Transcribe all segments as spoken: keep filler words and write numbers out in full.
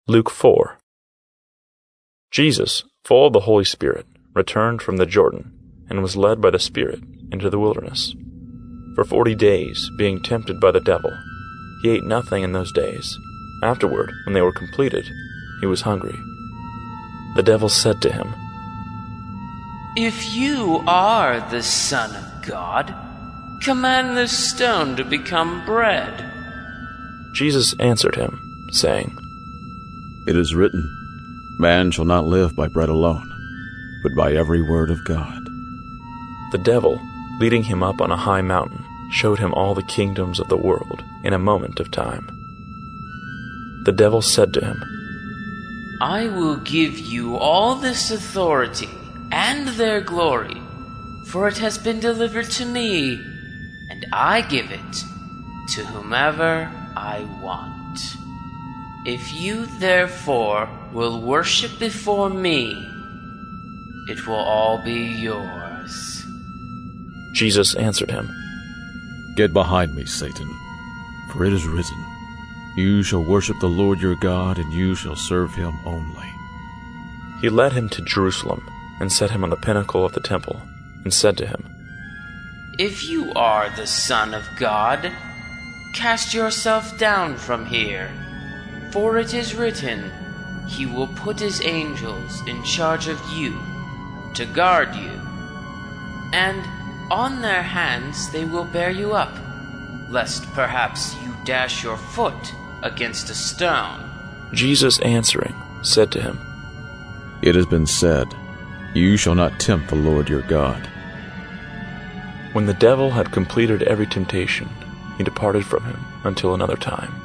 Luke four. Jesus, full of the Holy Spirit, returned from the Jordan, and was led by the Spirit into the wilderness. For forty days, being tempted by the devil, he ate nothing in those days. Afterward, when they were completed, he was hungry. The devil said to him, "If you are the Son of God, command this stone to become bread." Jesus answered him, saying, "It is written, man shall not live by bread alone, but by every word of God." The devil, leading him up on a high mountain, showed him all the kingdoms of the world in a moment of time. The devil said to him, "I will give you all this authority and their glory, for it has been delivered to me, and I give it to whomever I want. If you therefore will worship before me, it will all be yours." Jesus answered him, "Get behind me, Satan, for it is written, you shall worship the Lord your God, and you shall serve him only." He led him to Jerusalem, and set him on the pinnacle of the temple, and said to him, "If you are the Son of God, cast yourself down from here, for it is written, he will put his angels in charge of you, to guard you, and on their hands they will bear you up, lest perhaps you dash your foot against a stone." Jesus answering said to him, "It has been said, you shall not tempt the Lord your God." When the devil had completed every temptation, he departed from him until another time.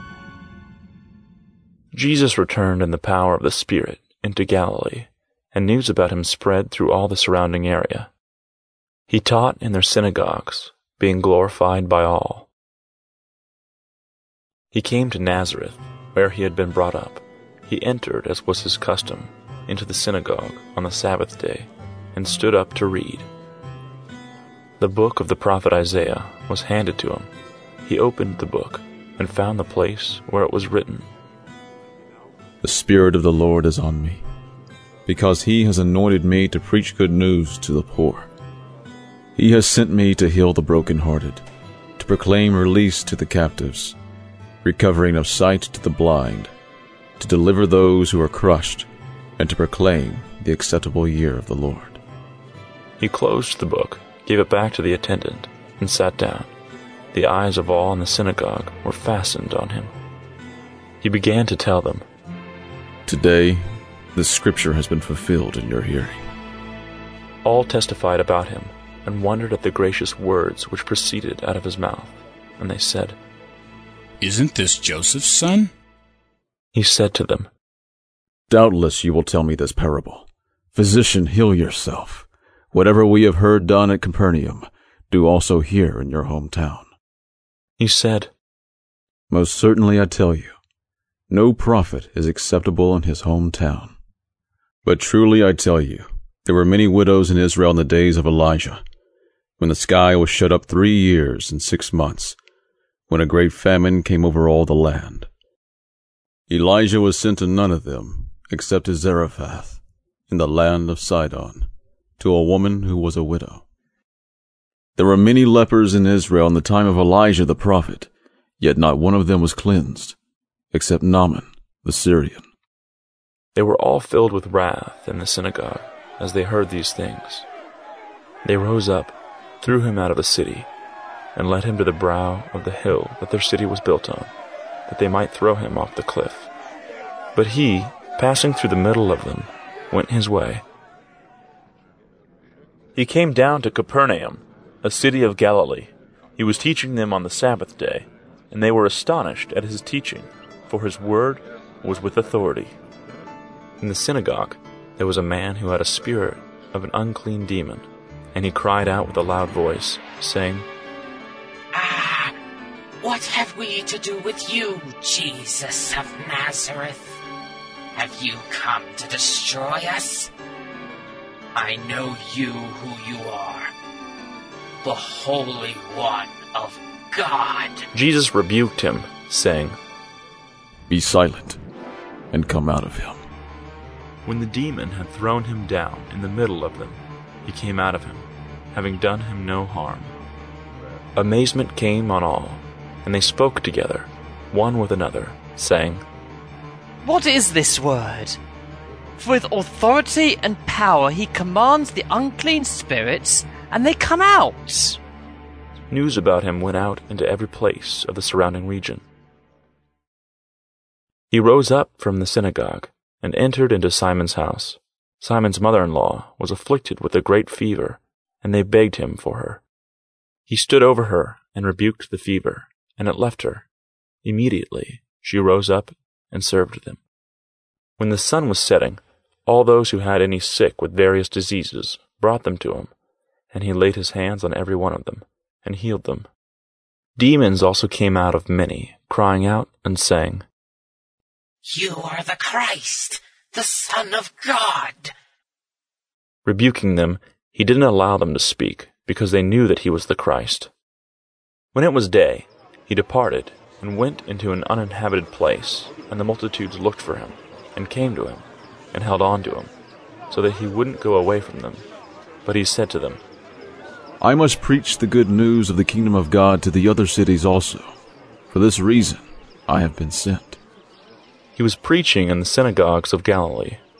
Jesus returned in the power of the Spirit into Galilee, and news about him spread through all the surrounding area. He taught in their synagogues, being glorified by all. He came to Nazareth, where he had been brought up. He entered, as was his custom, into the synagogue on the Sabbath day, and stood up to read. The book of the prophet Isaiah was handed to him. He opened the book, and found the place where it was written, "The Spirit of the Lord is on me, because he has anointed me to preach good news to the poor. He has sent me to heal the brokenhearted, to proclaim release to the captives, recovering of sight to the blind, to deliver those who are crushed, and to proclaim the acceptable year of the Lord." He closed the book, gave it back to the attendant, and sat down. The eyes of all in the synagogue were fastened on him. He began to tell them, "Today, this scripture has been fulfilled in your hearing." All testified about him, and wondered at the gracious words which proceeded out of his mouth. And they said, "Isn't this Joseph's son?" He said to them, "Doubtless you will tell me this parable. Physician, heal yourself. Whatever we have heard done at Capernaum, do also here in your hometown." He said, "Most certainly I tell you, no prophet is acceptable in his hometown. But truly I tell you, there were many widows in Israel in the days of Elijah, when the sky was shut up three years and six months, when a great famine came over all the land. Elijah was sent to none of them, except to Zarephath, in the land of Sidon, to a woman who was a widow. There were many lepers in Israel in the time of Elijah the prophet, yet not one of them was cleansed, except Naaman the Syrian." They were all filled with wrath in the synagogue as they heard these things. They rose up, threw him out of the city, and led him to the brow of the hill that their city was built on, that they might throw him off the cliff. But he, passing through the middle of them, went his way. He came down to Capernaum, a city of Galilee. He was teaching them on the Sabbath day, and they were astonished at his teaching, for his word was with authority. In the synagogue there was a man who had a spirit of an unclean demon, and he cried out with a loud voice, saying, "Ah, what have we to do with you, Jesus of Nazareth? Have you come to destroy us? I know you who you are, the Holy One of God." Jesus rebuked him, saying, "Be silent, and come out of him." When the demon had thrown him down in the middle of them, he came out of him, having done him no harm. Amazement came on all, and they spoke together, one with another, saying, "What is this word? For with authority and power he commands the unclean spirits, and they come out." News about him went out into every place of the surrounding region. He rose up from the synagogue and entered into Simon's house. Simon's mother-in-law was afflicted with a great fever, and they begged him for her. He stood over her and rebuked the fever, and it left her. Immediately she rose up and served them. When the sun was setting, all those who had any sick with various diseases brought them to him, and he laid his hands on every one of them and healed them. Demons also came out of many, crying out and saying, "You are the Christ, the Son of God." Rebuking them, he didn't allow them to speak, because they knew that he was the Christ. When it was day, he departed and went into an uninhabited place, and the multitudes looked for him, and came to him, and held on to him, so that he wouldn't go away from them. But he said to them, "I must preach the good news of the kingdom of God to the other cities also. For this reason I have been sent." He was preaching in the synagogues of Galilee,